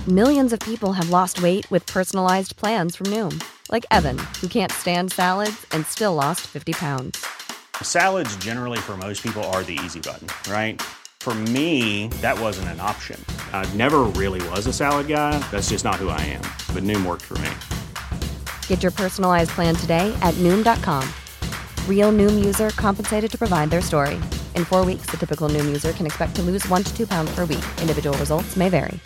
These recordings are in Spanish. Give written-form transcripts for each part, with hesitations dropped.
Millions of people have lost weight with personalized plans from Noom. Like Evan, who can't stand salads and still lost 50 pounds. Salads generally for most people are the easy button, right? For me, that wasn't an option. I never really was a salad guy. That's just not who I am. But Noom worked for me. Get your personalized plan today at Noom.com. Real Noom user compensated to provide their story. In 4 weeks, the typical Noom user can expect to lose 1 to 2 pounds per week. Individual results may vary.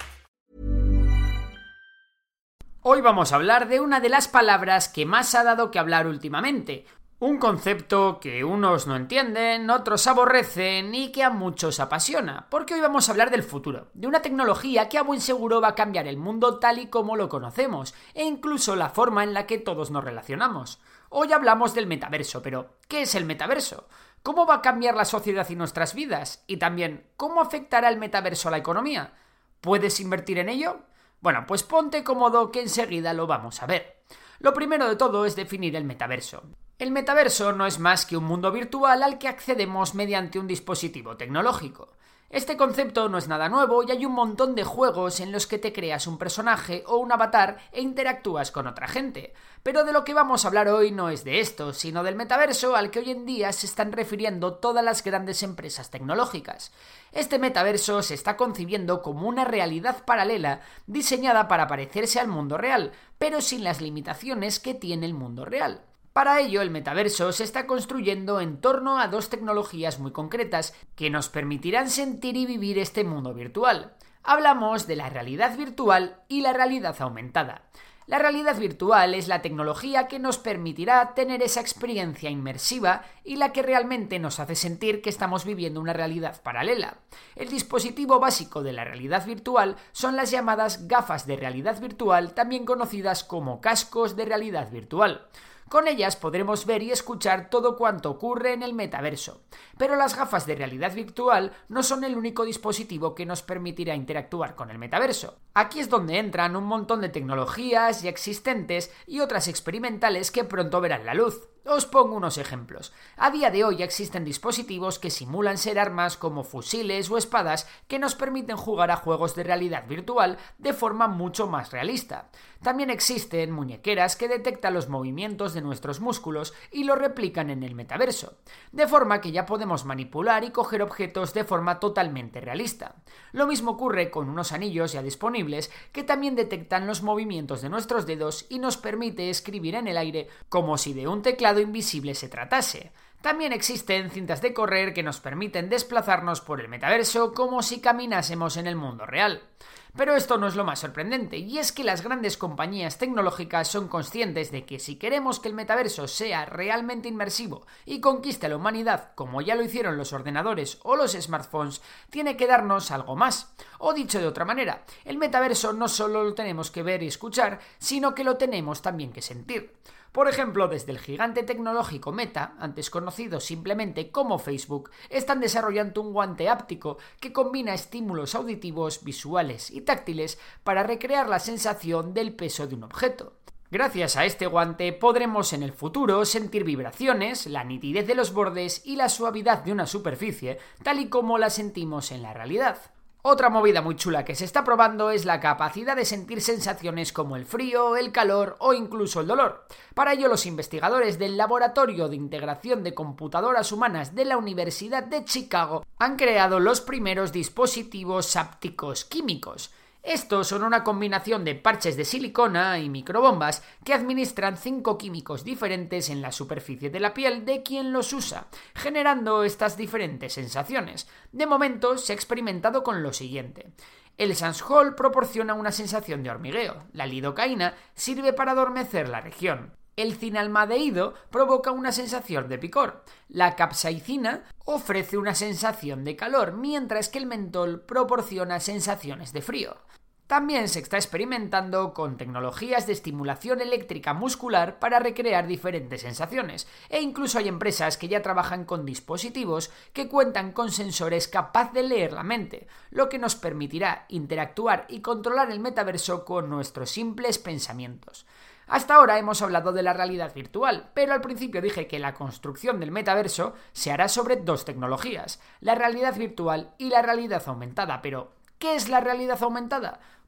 Hoy vamos a hablar de una de las palabras que más ha dado que hablar últimamente. Un concepto que unos no entienden, otros aborrecen y que a muchos apasiona. Porque hoy vamos a hablar del futuro, de una tecnología que a buen seguro va a cambiar el mundo tal y como lo conocemos, e incluso la forma en la que todos nos relacionamos. Hoy hablamos del metaverso, pero ¿qué es el metaverso? ¿Cómo va a cambiar la sociedad y nuestras vidas? Y también, ¿cómo afectará el metaverso a la economía? ¿Puedes invertir en ello? Bueno, pues ponte cómodo que enseguida lo vamos a ver. Lo primero de todo es definir el metaverso. El metaverso no es más que un mundo virtual al que accedemos mediante un dispositivo tecnológico. Este concepto no es nada nuevo y hay un montón de juegos en los que te creas un personaje o un avatar e interactúas con otra gente. Pero de lo que vamos a hablar hoy no es de esto, sino del metaverso al que hoy en día se están refiriendo todas las grandes empresas tecnológicas. Este metaverso se está concibiendo como una realidad paralela diseñada para parecerse al mundo real, pero sin las limitaciones que tiene el mundo real. Para ello, el metaverso se está construyendo en torno a dos tecnologías muy concretas que nos permitirán sentir y vivir este mundo virtual. Hablamos de la realidad virtual y la realidad aumentada. La realidad virtual es la tecnología que nos permitirá tener esa experiencia inmersiva y la que realmente nos hace sentir que estamos viviendo una realidad paralela. El dispositivo básico de la realidad virtual son las llamadas gafas de realidad virtual, también conocidas como cascos de realidad virtual. Con ellas podremos ver y escuchar todo cuanto ocurre en el metaverso. Pero las gafas de realidad virtual no son el único dispositivo que nos permitirá interactuar con el metaverso. Aquí es donde entran un montón de tecnologías ya existentes y otras experimentales que pronto verán la luz. Os pongo unos ejemplos. A día de hoy ya existen dispositivos que simulan ser armas como fusiles o espadas que nos permiten jugar a juegos de realidad virtual de forma mucho más realista. También existen muñequeras que detectan los movimientos de nuestros músculos y lo replican en el metaverso, de forma que ya podemos manipular y coger objetos de forma totalmente realista. Lo mismo ocurre con unos anillos ya disponibles que también detectan los movimientos de nuestros dedos y nos permite escribir en el aire como si de un teclado invisible se tratase. También existen cintas de correr que nos permiten desplazarnos por el metaverso como si caminásemos en el mundo real. Pero esto no es lo más sorprendente, y es que las grandes compañías tecnológicas son conscientes de que si queremos que el metaverso sea realmente inmersivo y conquiste a la humanidad como ya lo hicieron los ordenadores o los smartphones, tiene que darnos algo más. O dicho de otra manera, el metaverso no solo lo tenemos que ver y escuchar, sino que lo tenemos también que sentir. Por ejemplo, desde el gigante tecnológico Meta, antes conocido simplemente como Facebook, están desarrollando un guante áptico que combina estímulos auditivos, visuales y táctiles para recrear la sensación del peso de un objeto. Gracias a este guante podremos en el futuro sentir vibraciones, la nitidez de los bordes y la suavidad de una superficie, tal y como la sentimos en la realidad. Otra movida muy chula que se está probando es la capacidad de sentir sensaciones como el frío, el calor o incluso el dolor. Para ello, los investigadores del Laboratorio de Integración de Computadoras Humanas de la Universidad de Chicago han creado los primeros dispositivos hápticos químicos. Estos son una combinación de parches de silicona y microbombas que administran 5 químicos diferentes en la superficie de la piel de quien los usa, generando estas diferentes sensaciones. De momento se ha experimentado con lo siguiente. El Sansol proporciona una sensación de hormigueo, la lidocaína sirve para adormecer la región. El cinalmadehído provoca una sensación de picor. La capsaicina ofrece una sensación de calor, mientras que el mentol proporciona sensaciones de frío. También se está experimentando con tecnologías de estimulación eléctrica muscular para recrear diferentes sensaciones, e incluso hay empresas que ya trabajan con dispositivos que cuentan con sensores capaz de leer la mente, lo que nos permitirá interactuar y controlar el metaverso con nuestros simples pensamientos. Hasta ahora hemos hablado de la realidad virtual, pero al principio dije que la construcción del metaverso se hará sobre dos tecnologías, la realidad virtual y la realidad aumentada. Pero, ¿qué es la realidad aumentada?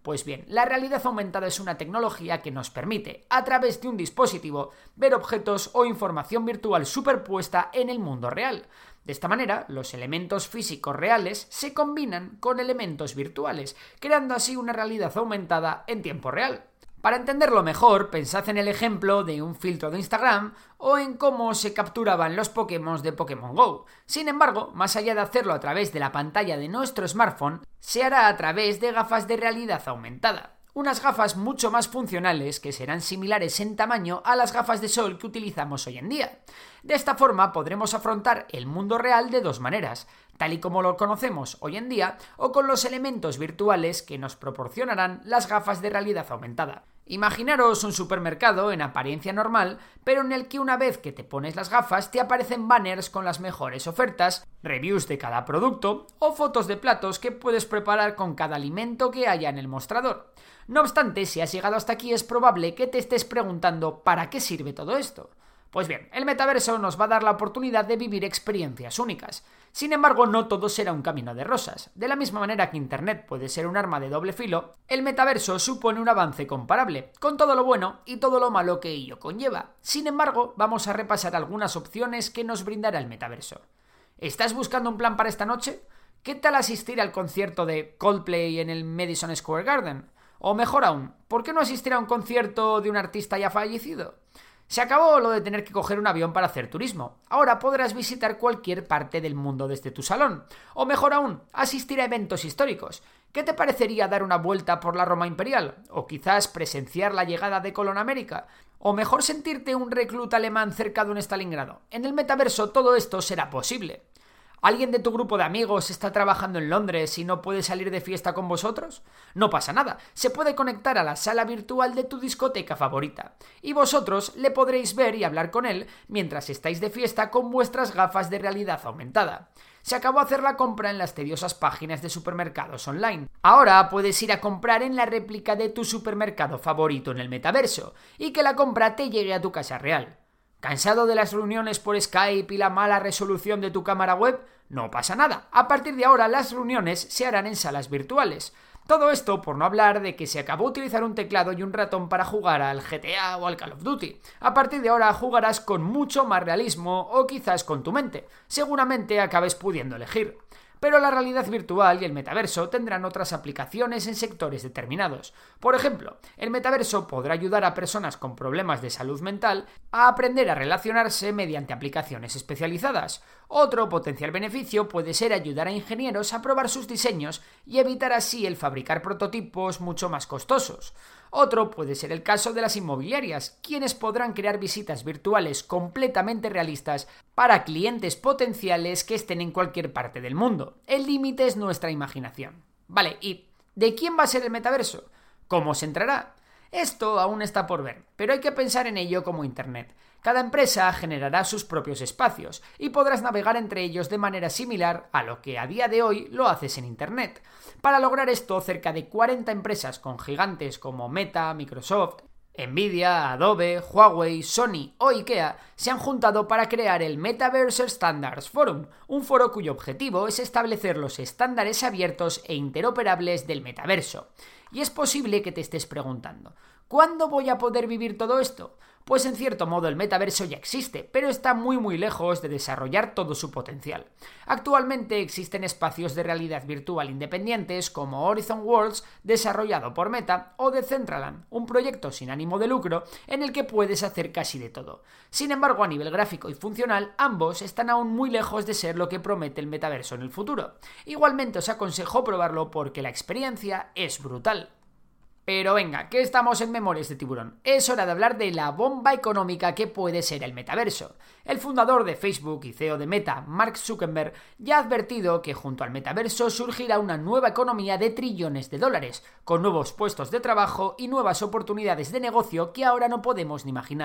Pues bien, la realidad aumentada es una tecnología que nos permite, a través de un dispositivo, ver objetos o información virtual superpuesta en el mundo real. De esta manera, los elementos físicos reales se combinan con elementos virtuales, creando así una realidad aumentada en tiempo real. Para entenderlo mejor, pensad en el ejemplo de un filtro de Instagram o en cómo se capturaban los Pokémon de Pokémon GO. Sin embargo, más allá de hacerlo a través de la pantalla de nuestro smartphone, se hará a través de gafas de realidad aumentada. Unas gafas mucho más funcionales que serán similares en tamaño a las gafas de sol que utilizamos hoy en día. De esta forma podremos afrontar el mundo real de dos maneras, tal y como lo conocemos hoy en día o con los elementos virtuales que nos proporcionarán las gafas de realidad aumentada. Imaginaros un supermercado en apariencia normal, pero en el que una vez que te pones las gafas te aparecen banners con las mejores ofertas, reviews de cada producto o fotos de platos que puedes preparar con cada alimento que haya en el mostrador. No obstante, si has llegado hasta aquí es probable que te estés preguntando ¿para qué sirve todo esto? Pues bien, el metaverso nos va a dar la oportunidad de vivir experiencias únicas. Sin embargo, no todo será un camino de rosas. De la misma manera que Internet puede ser un arma de doble filo, el metaverso supone un avance comparable, con todo lo bueno y todo lo malo que ello conlleva. Sin embargo, vamos a repasar algunas opciones que nos brindará el metaverso. ¿Estás buscando un plan para esta noche? ¿Qué tal asistir al concierto de Coldplay en el Madison Square Garden? O mejor aún, ¿por qué no asistir a un concierto de un artista ya fallecido? Se acabó lo de tener que coger un avión para hacer turismo. Ahora podrás visitar cualquier parte del mundo desde tu salón. O mejor aún, asistir a eventos históricos. ¿Qué te parecería dar una vuelta por la Roma imperial? O quizás presenciar la llegada de Colón a América. O mejor sentirte un recluta alemán cerca de un Stalingrado. En el metaverso todo esto será posible. ¿Alguien de tu grupo de amigos está trabajando en Londres y no puede salir de fiesta con vosotros? No pasa nada, se puede conectar a la sala virtual de tu discoteca favorita. Y vosotros le podréis ver y hablar con él mientras estáis de fiesta con vuestras gafas de realidad aumentada. Se acabó hacer la compra en las tediosas páginas de supermercados online. Ahora puedes ir a comprar en la réplica de tu supermercado favorito en el metaverso y que la compra te llegue a tu casa real. ¿Cansado de las reuniones por Skype y la mala resolución de tu cámara web? No pasa nada. A partir de ahora las reuniones se harán en salas virtuales. Todo esto por no hablar de que se acabó utilizar un teclado y un ratón para jugar al GTA o al Call of Duty. A partir de ahora jugarás con mucho más realismo o quizás con tu mente. Seguramente acabes pudiendo elegir. Pero la realidad virtual y el metaverso tendrán otras aplicaciones en sectores determinados. Por ejemplo, el metaverso podrá ayudar a personas con problemas de salud mental a aprender a relacionarse mediante aplicaciones especializadas. Otro potencial beneficio puede ser ayudar a ingenieros a probar sus diseños y evitar así el fabricar prototipos mucho más costosos. Otro puede ser el caso de las inmobiliarias, quienes podrán crear visitas virtuales completamente realistas para clientes potenciales que estén en cualquier parte del mundo. El límite es nuestra imaginación. Vale, ¿y de quién va a ser el metaverso? ¿Cómo se entrará? Esto aún está por ver, pero hay que pensar en ello como Internet. Cada empresa generará sus propios espacios y podrás navegar entre ellos de manera similar a lo que a día de hoy lo haces en Internet. Para lograr esto, cerca de 40 empresas con gigantes como Meta, Microsoft, Nvidia, Adobe, Huawei, Sony o IKEA se han juntado para crear el Metaverse Standards Forum, un foro cuyo objetivo es establecer los estándares abiertos e interoperables del metaverso. Y es posible que te estés preguntando, ¿cuándo voy a poder vivir todo esto? Pues en cierto modo el metaverso ya existe, pero está muy lejos de desarrollar todo su potencial. Actualmente existen espacios de realidad virtual independientes como Horizon Worlds, desarrollado por Meta, o Decentraland, un proyecto sin ánimo de lucro en el que puedes hacer casi de todo. Sin embargo, a nivel gráfico y funcional, ambos están aún muy lejos de ser lo que promete el metaverso en el futuro. Igualmente os aconsejo probarlo porque la experiencia es brutal. Pero venga, que estamos en Memorias de Tiburón. Es hora de hablar de la bomba económica que puede ser el metaverso. El fundador de Facebook y CEO de Meta, Mark Zuckerberg, ya ha advertido que junto al metaverso surgirá una nueva economía de trillones de dólares, con nuevos puestos de trabajo y nuevas oportunidades de negocio que ahora no podemos ni imaginar.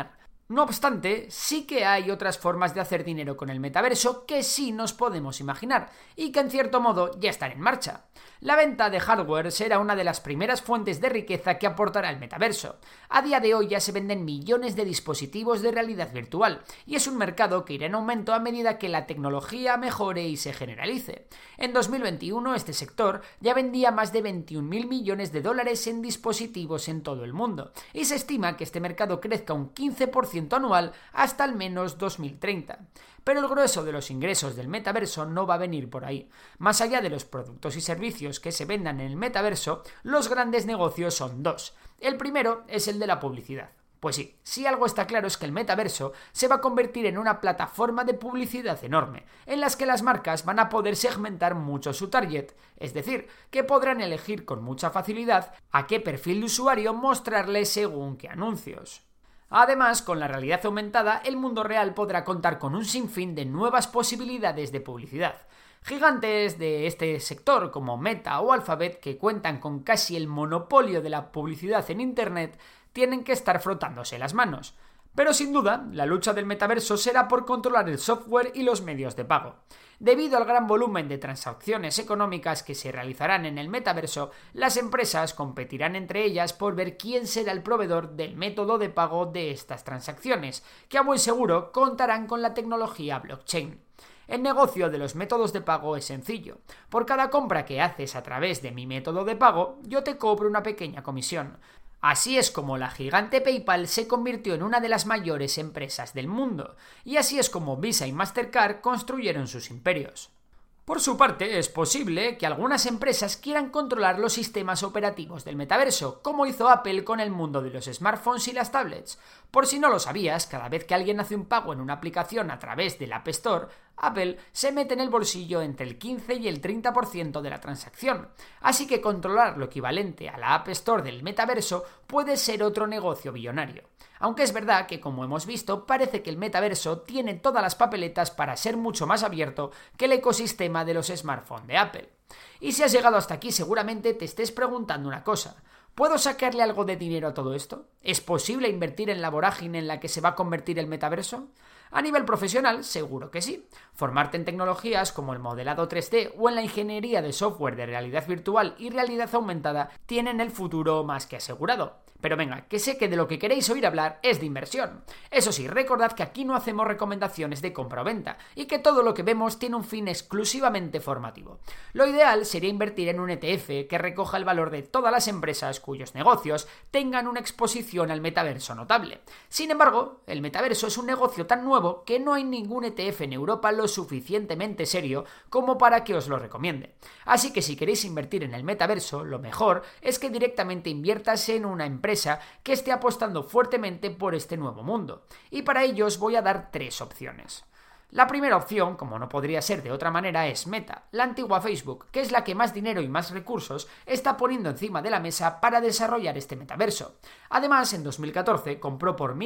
No obstante, sí que hay otras formas de hacer dinero con el metaverso que sí nos podemos imaginar y que en cierto modo ya están en marcha. La venta de hardware será una de las primeras fuentes de riqueza que aportará el metaverso. A día de hoy ya se venden millones de dispositivos de realidad virtual y es un mercado que irá en aumento a medida que la tecnología mejore y se generalice. En 2021 este sector ya vendía más de 21.000 millones de dólares en dispositivos en todo el mundo y se estima que este mercado crezca un 15% anual hasta al menos 2030. Pero el grueso de los ingresos del metaverso no va a venir por ahí. Más allá de los productos y servicios que se vendan en el metaverso, los grandes negocios son dos. El primero es el de la publicidad. Pues sí, si algo está claro es que el metaverso se va a convertir en una plataforma de publicidad enorme, en las que las marcas van a poder segmentar mucho su target, es decir, que podrán elegir con mucha facilidad a qué perfil de usuario mostrarle según qué anuncios. Además, con la realidad aumentada, el mundo real podrá contar con un sinfín de nuevas posibilidades de publicidad. Gigantes de este sector como Meta o Alphabet, que cuentan con casi el monopolio de la publicidad en Internet, tienen que estar frotándose las manos. Pero sin duda, la lucha del metaverso será por controlar el software y los medios de pago. Debido al gran volumen de transacciones económicas que se realizarán en el metaverso, las empresas competirán entre ellas por ver quién será el proveedor del método de pago de estas transacciones, que a buen seguro contarán con la tecnología blockchain. El negocio de los métodos de pago es sencillo. Por cada compra que haces a través de mi método de pago, yo te cobro una pequeña comisión. Así es como la gigante PayPal se convirtió en una de las mayores empresas del mundo, y así es como Visa y Mastercard construyeron sus imperios. Por su parte, es posible que algunas empresas quieran controlar los sistemas operativos del metaverso, como hizo Apple con el mundo de los smartphones y las tablets. Por si no lo sabías, cada vez que alguien hace un pago en una aplicación a través del App Store, Apple se mete en el bolsillo entre el 15 y el 30% de la transacción. Así que controlar lo equivalente a la App Store del metaverso puede ser otro negocio billonario. Aunque es verdad que, como hemos visto, parece que el metaverso tiene todas las papeletas para ser mucho más abierto que el ecosistema de los smartphones de Apple. Y si has llegado hasta aquí, seguramente te estés preguntando una cosa. ¿Puedo sacarle algo de dinero a todo esto? ¿Es posible invertir en la vorágine en la que se va a convertir el metaverso? A nivel profesional, seguro que sí. Formarte en tecnologías como el modelado 3D o en la ingeniería de software de realidad virtual y realidad aumentada tienen el futuro más que asegurado. Pero venga, que sé que de lo que queréis oír hablar es de inversión. Eso sí, recordad que aquí no hacemos recomendaciones de compra o venta y que todo lo que vemos tiene un fin exclusivamente formativo. Lo ideal sería invertir en un ETF que recoja el valor de todas las empresas cuyos negocios tengan una exposición al metaverso notable. Sin embargo, el metaverso es un negocio tan nuevo que no hay ningún ETF en Europa lo suficientemente serio como para que os lo recomiende. Así que si queréis invertir en el metaverso, lo mejor es que directamente inviertas en una empresa que esté apostando fuertemente por este nuevo mundo. Y para ello os voy a dar 3 opciones. La primera opción, como no podría ser de otra manera, es Meta, la antigua Facebook, que es la que más dinero y más recursos está poniendo encima de la mesa para desarrollar este metaverso. Además, en 2014 compró por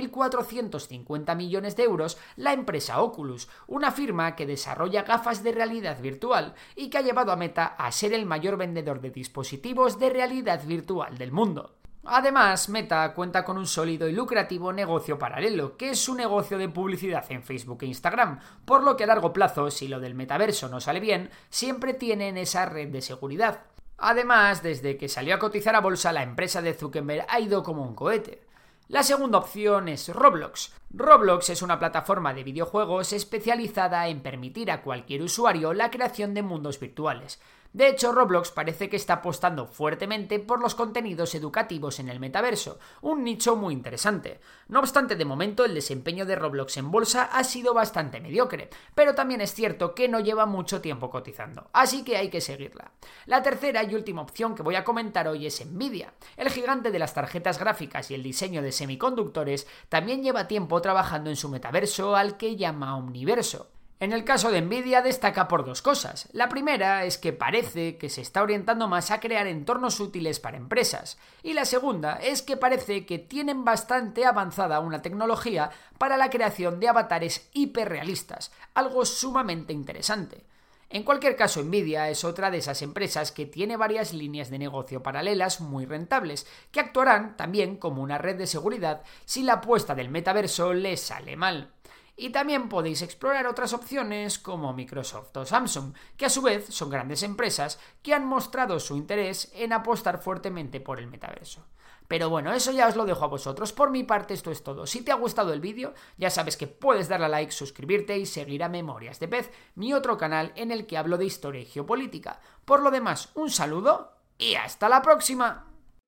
1.450 millones de euros la empresa Oculus, una firma que desarrolla gafas de realidad virtual y que ha llevado a Meta a ser el mayor vendedor de dispositivos de realidad virtual del mundo. Además, Meta cuenta con un sólido y lucrativo negocio paralelo, que es su negocio de publicidad en Facebook e Instagram, por lo que a largo plazo, si lo del metaverso no sale bien, siempre tienen esa red de seguridad. Además, desde que salió a cotizar a bolsa, la empresa de Zuckerberg ha ido como un cohete. La segunda opción es Roblox. Roblox es una plataforma de videojuegos especializada en permitir a cualquier usuario la creación de mundos virtuales. De hecho, Roblox parece que está apostando fuertemente por los contenidos educativos en el metaverso, un nicho muy interesante. No obstante, de momento el desempeño de Roblox en bolsa ha sido bastante mediocre, pero también es cierto que no lleva mucho tiempo cotizando, así que hay que seguirla. La tercera y última opción que voy a comentar hoy es Nvidia. El gigante de las tarjetas gráficas y el diseño de semiconductores también lleva tiempo trabajando en su metaverso al que llama Omniverso. En el caso de Nvidia destaca por 2 cosas. La primera es que parece que se está orientando más a crear entornos útiles para empresas. Y la segunda es que parece que tienen bastante avanzada una tecnología para la creación de avatares hiperrealistas, algo sumamente interesante. En cualquier caso, Nvidia es otra de esas empresas que tiene varias líneas de negocio paralelas muy rentables, que actuarán también como una red de seguridad si la apuesta del metaverso les sale mal. Y también podéis explorar otras opciones como Microsoft o Samsung, que a su vez son grandes empresas que han mostrado su interés en apostar fuertemente por el metaverso. Pero bueno, eso ya os lo dejo a vosotros. Por mi parte esto es todo. Si te ha gustado el vídeo, ya sabes que puedes darle a like, suscribirte y seguir a Memorias de Pez, mi otro canal en el que hablo de historia y geopolítica. Por lo demás, un saludo y hasta la próxima.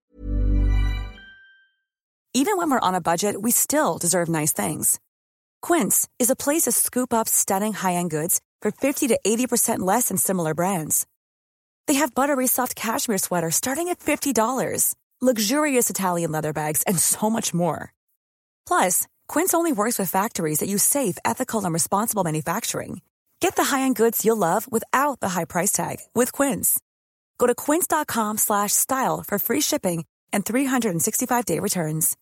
Even when we're on a budget, we still deserve nice things. Quince is a place to scoop up stunning high-end goods for 50 to 80% less than similar brands. They have buttery soft cashmere sweaters starting at $50, luxurious Italian leather bags, and so much more. Plus, Quince only works with factories that use safe, ethical, and responsible manufacturing. Get the high-end goods you'll love without the high price tag with Quince. Go to quince.com/style for free shipping and 365-day returns.